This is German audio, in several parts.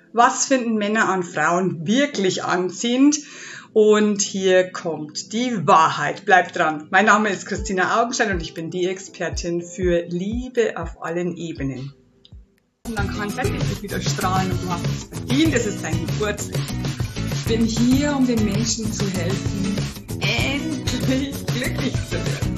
Was finden Männer an Frauen wirklich anziehend? Und hier kommt die Wahrheit. Bleibt dran. Mein Name ist Christina Augenstein und ich bin die Expertin für Liebe auf allen Ebenen. Und dann kann plötzlich wieder strahlen und du hast es verdient. Es ist dein Geburtstag. Ich bin hier, um den Menschen zu helfen, endlich glücklich zu werden.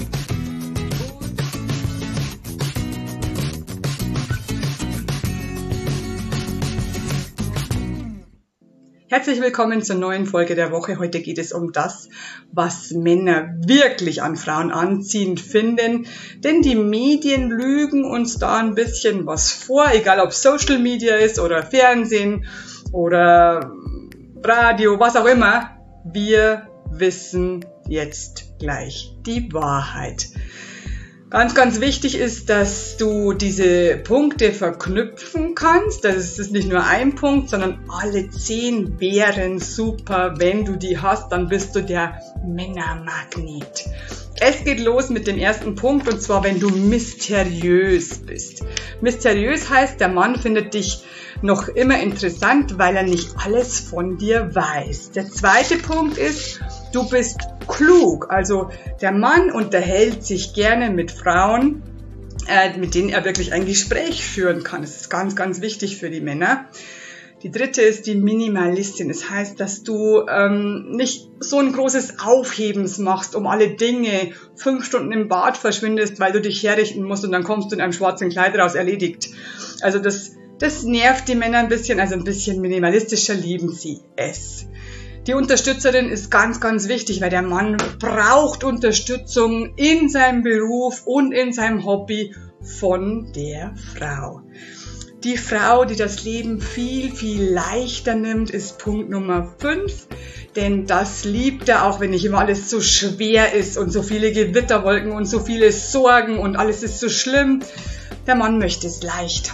Herzlich willkommen zur neuen Folge der Woche. Heute geht es um das, was Männer wirklich an Frauen anziehend finden. Denn die Medien lügen uns da ein bisschen was vor, egal ob Social Media ist oder Fernsehen oder Radio, was auch immer. Wir wissen jetzt gleich die Wahrheit. Ganz, ganz wichtig ist, dass du diese Punkte verknüpfen kannst. Das ist nicht nur ein Punkt, sondern alle 10 wären super. Wenn du die hast, dann bist du der Männermagnet. Es geht los mit dem ersten Punkt, und zwar, wenn du mysteriös bist. Mysteriös heißt, der Mann findet dich noch immer interessant, weil er nicht alles von dir weiß. Der zweite Punkt ist, du bist klug. Also der Mann unterhält sich gerne mit Frauen, mit denen er wirklich ein Gespräch führen kann. Das ist ganz, ganz wichtig für die Männer. Die dritte ist die Minimalistin. Das heißt, dass du nicht so ein großes Aufhebens machst, um alle Dinge, 5 Stunden im Bad verschwindest, weil du dich herrichten musst und dann kommst du in einem schwarzen Kleid raus, erledigt. Also das nervt die Männer ein bisschen, also ein bisschen minimalistischer lieben sie es. Die Unterstützerin ist ganz, ganz wichtig, weil der Mann braucht Unterstützung in seinem Beruf und in seinem Hobby von der Frau. Die Frau, die das Leben viel, viel leichter nimmt, ist Punkt Nummer 5. Denn das liebt er, auch wenn nicht immer alles so schwer ist und so viele Gewitterwolken und so viele Sorgen und alles ist so schlimm. Der Mann möchte es leicht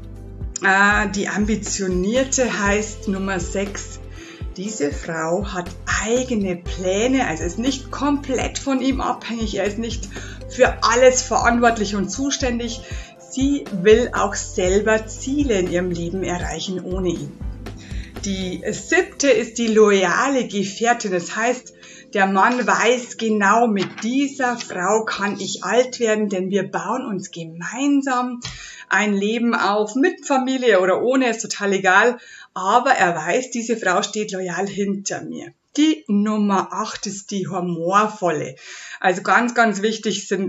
haben. Die Ambitionierte heißt Nummer 6. Diese Frau hat eigene Pläne, also ist nicht komplett von ihm abhängig, er ist nicht für alles verantwortlich und zuständig. Sie will auch selber Ziele in ihrem Leben erreichen ohne ihn. Die 7. ist die loyale Gefährtin, das heißt, der Mann weiß genau, mit dieser Frau kann ich alt werden, denn wir bauen uns gemeinsam ein Leben auf, mit Familie oder ohne, ist total egal. Aber er weiß, diese Frau steht loyal hinter mir. Die Nummer 8 ist die humorvolle. Also ganz, ganz wichtig sind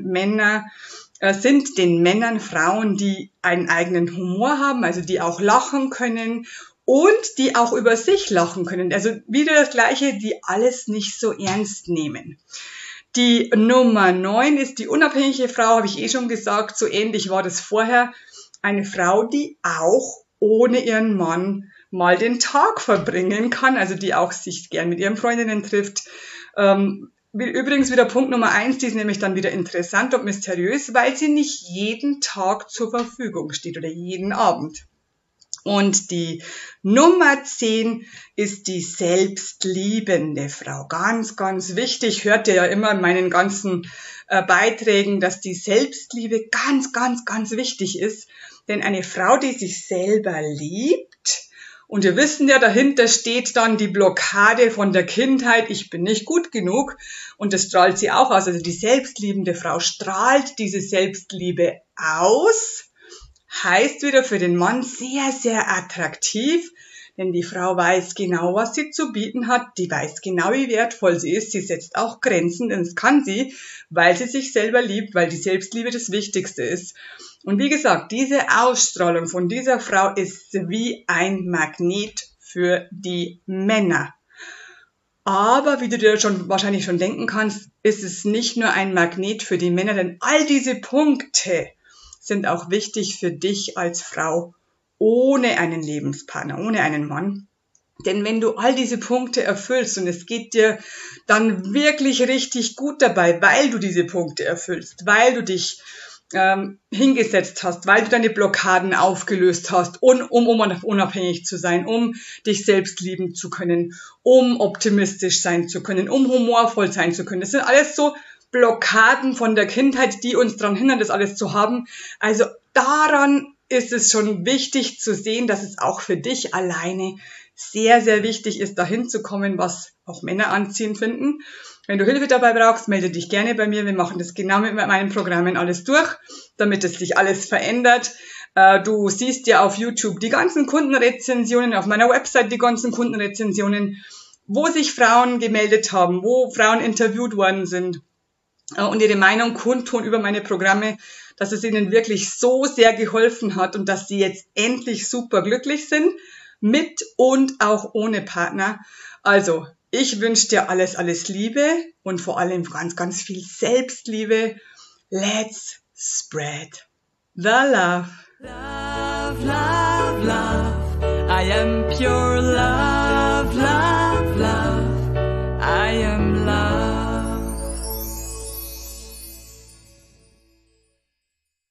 den Männern Frauen, die einen eigenen Humor haben, also die auch lachen können und die auch über sich lachen können. Also wieder das Gleiche, die alles nicht so ernst nehmen. Die Nummer 9 ist die unabhängige Frau, habe ich schon gesagt, so ähnlich war das vorher. Eine Frau, die auch ohne ihren Mann mal den Tag verbringen kann, also die auch sich gern mit ihren Freundinnen trifft. Übrigens wieder Punkt Nummer 1, die ist nämlich dann wieder interessant und mysteriös, weil sie nicht jeden Tag zur Verfügung steht oder jeden Abend. Und die Nummer 10 ist die selbstliebende Frau. Ganz, ganz wichtig, hört ihr ja immer in meinen ganzen Beiträgen, dass die Selbstliebe ganz, ganz, ganz wichtig ist. Denn eine Frau, die sich selber liebt, und wir wissen ja, dahinter steht dann die Blockade von der Kindheit, ich bin nicht gut genug, und das strahlt sie auch aus. Also die selbstliebende Frau strahlt diese Selbstliebe aus, heißt wieder für den Mann sehr, sehr attraktiv, denn die Frau weiß genau, was sie zu bieten hat, die weiß genau, wie wertvoll sie ist, sie setzt auch Grenzen, denn das kann sie, weil sie sich selber liebt, weil die Selbstliebe das Wichtigste ist. Und wie gesagt, diese Ausstrahlung von dieser Frau ist wie ein Magnet für die Männer. Aber wie du dir wahrscheinlich schon denken kannst, ist es nicht nur ein Magnet für die Männer, denn all diese Punkte sind auch wichtig für dich als Frau ohne einen Lebenspartner, ohne einen Mann. Denn wenn du all diese Punkte erfüllst und es geht dir dann wirklich richtig gut dabei, weil du diese Punkte erfüllst, weil du dich hingesetzt hast, weil du deine Blockaden aufgelöst hast, um unabhängig zu sein, um dich selbst lieben zu können, um optimistisch sein zu können, um humorvoll sein zu können. Das sind alles so Blockaden von der Kindheit, die uns daran hindern, das alles zu haben. Also daran ist es schon wichtig zu sehen, dass es auch für dich alleine sehr, sehr wichtig ist, dahin zu kommen, was auch Männer anziehend finden. Wenn du Hilfe dabei brauchst, melde dich gerne bei mir. Wir machen das genau mit meinen Programmen alles durch, damit es sich alles verändert. Du siehst ja auf YouTube die ganzen Kundenrezensionen, auf meiner Website die ganzen Kundenrezensionen, wo sich Frauen gemeldet haben, wo Frauen interviewt worden sind und ihre Meinung kundtun über meine Programme, dass es ihnen wirklich so sehr geholfen hat und dass sie jetzt endlich super glücklich sind, mit und auch ohne Partner. Also, ich wünsche dir alles, alles Liebe und vor allem ganz, ganz viel Selbstliebe. Let's spread the love. Love, love, love. I am pure love.